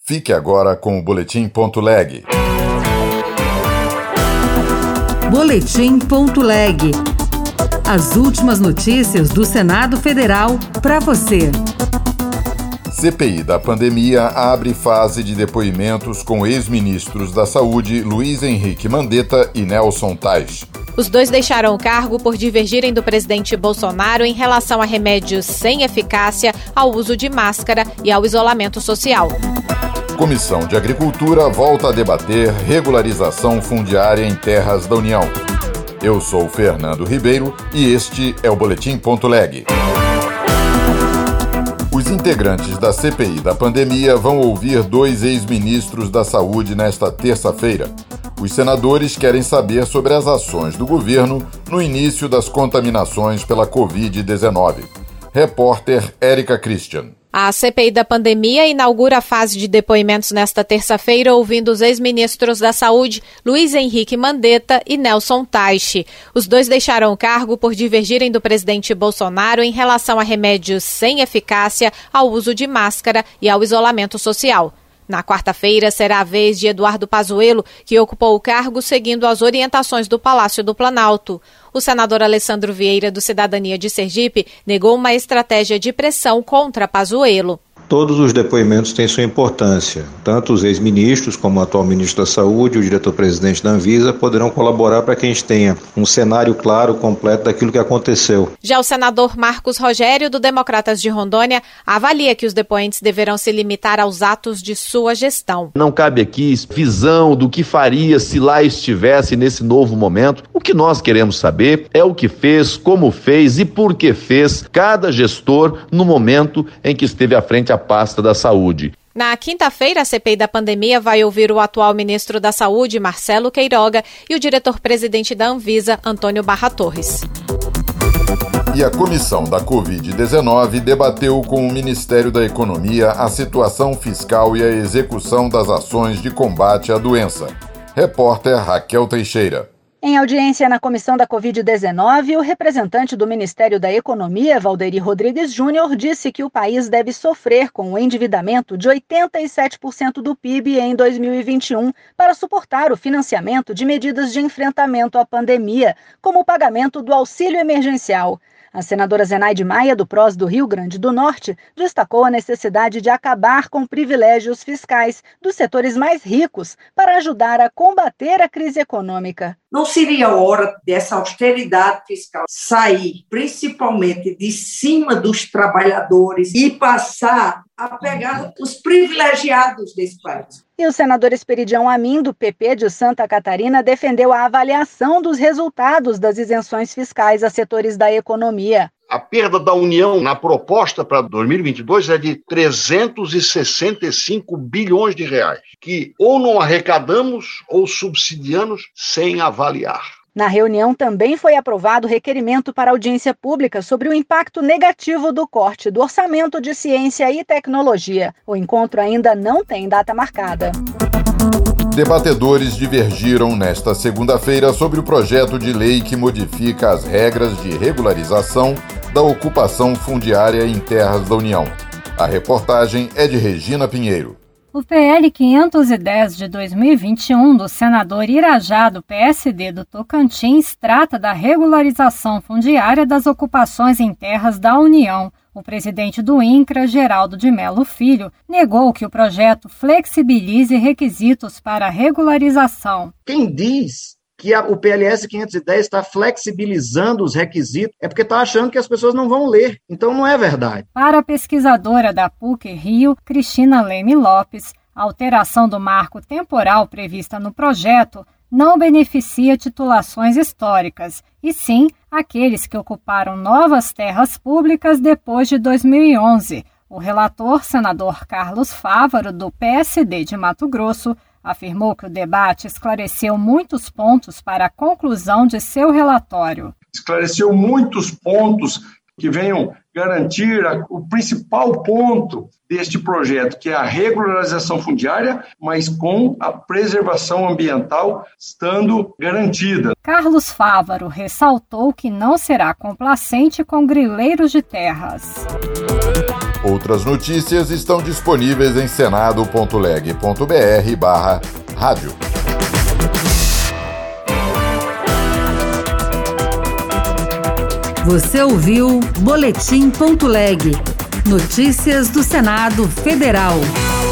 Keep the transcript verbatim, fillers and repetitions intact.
Fique agora com o Boletim Ponto Leg. Boletim Ponto Leg. As últimas notícias do Senado Federal para você. C P I da pandemia abre fase de depoimentos com ex-ministros da Saúde Luiz Henrique Mandetta e Nelson Tais. Os dois deixaram o cargo por divergirem do presidente Bolsonaro em relação a remédios sem eficácia, ao uso de máscara e ao isolamento social. Comissão de Agricultura volta a debater regularização fundiária em terras da União. Eu sou Fernando Ribeiro e este é o Boletim Ponto Leg. Os integrantes da C P I da pandemia vão ouvir dois ex-ministros da Saúde nesta terça-feira. Os senadores querem saber sobre as ações do governo no início das contaminações pela covid dezenove. Repórter Érica Christian. A C P I da pandemia inaugura a fase de depoimentos nesta terça-feira, ouvindo os ex-ministros da Saúde, Luiz Henrique Mandetta e Nelson Tais. Os dois deixaram o cargo por divergirem do presidente Bolsonaro em relação a remédios sem eficácia, ao uso de máscara e ao isolamento social. Na quarta-feira, será a vez de Eduardo Pazuello, que ocupou o cargo seguindo as orientações do Palácio do Planalto. O senador Alessandro Vieira, do Cidadania de Sergipe, negou uma estratégia de pressão contra Pazuello. Todos os depoimentos têm sua importância. Tanto os ex-ministros, como o atual ministro da Saúde e o diretor-presidente da Anvisa, poderão colaborar para que a gente tenha um cenário claro, completo daquilo que aconteceu. Já o senador Marcos Rogério, do Democratas de Rondônia, avalia que os depoentes deverão se limitar aos atos de sua gestão. Não cabe aqui visão do que faria se lá estivesse nesse novo momento. O que nós queremos saber é o que fez, como fez e por que fez cada gestor no momento em que esteve à frente a pasta da saúde. Na quinta-feira, a C P I da pandemia vai ouvir o atual ministro da Saúde, Marcelo Queiroga, e o diretor-presidente da Anvisa, Antônio Barra Torres. E a comissão da covid dezenove debateu com o Ministério da Economia a situação fiscal e a execução das ações de combate à doença. Repórter Raquel Teixeira. Em audiência na comissão da covid dezenove, o representante do Ministério da Economia, Valderi Rodrigues Júnior, disse que o país deve sofrer com o endividamento de oitenta e sete por cento do P I B em dois mil e vinte e um para suportar o financiamento de medidas de enfrentamento à pandemia, como o pagamento do auxílio emergencial. A senadora Zenaide Maia, do P R O S do Rio Grande do Norte, destacou a necessidade de acabar com privilégios fiscais dos setores mais ricos para ajudar a combater a crise econômica. Não seria hora dessa austeridade fiscal sair principalmente de cima dos trabalhadores e passar a pegar os privilegiados desse país? E o senador Esperidião Amin, do P P de Santa Catarina, defendeu a avaliação dos resultados das isenções fiscais a setores da economia. A perda da União na proposta para dois mil e vinte e dois é de trezentos e sessenta e cinco bilhões de reais, que ou não arrecadamos ou subsidiamos sem avaliar. Na reunião também foi aprovado o requerimento para audiência pública sobre o impacto negativo do corte do orçamento de ciência e tecnologia. O encontro ainda não tem data marcada. Debatedores divergiram nesta segunda-feira sobre o projeto de lei que modifica as regras de regularização da ocupação fundiária em terras da União. A reportagem é de Regina Pinheiro. O P L quinhentos e dez de dois mil e vinte e um, do senador Irajá, do P S D do Tocantins, trata da regularização fundiária das ocupações em terras da União. O presidente do INCRA, Geraldo de Mello Filho, negou que o projeto flexibilize requisitos para a regularização. Quem diz que a, o P L S quinhentos e dez está flexibilizando os requisitos é porque está achando que as pessoas não vão ler. Então não é verdade. Para a pesquisadora da P U C Rio, Cristina Leme Lopes, a alteração do marco temporal prevista no projeto não beneficia titulações históricas, e sim aqueles que ocuparam novas terras públicas depois de dois mil e onze. O relator, senador Carlos Fávaro, do P S D de Mato Grosso, afirmou que o debate esclareceu muitos pontos para a conclusão de seu relatório. Esclareceu muitos pontos que venham garantir a, o principal ponto deste projeto, que é a regularização fundiária, mas com a preservação ambiental estando garantida. Carlos Fávaro ressaltou que não será complacente com grileiros de terras. Outras notícias estão disponíveis em senado ponto leg ponto br barra rádio. Você ouviu Boletim ponto leg. Notícias do Senado Federal.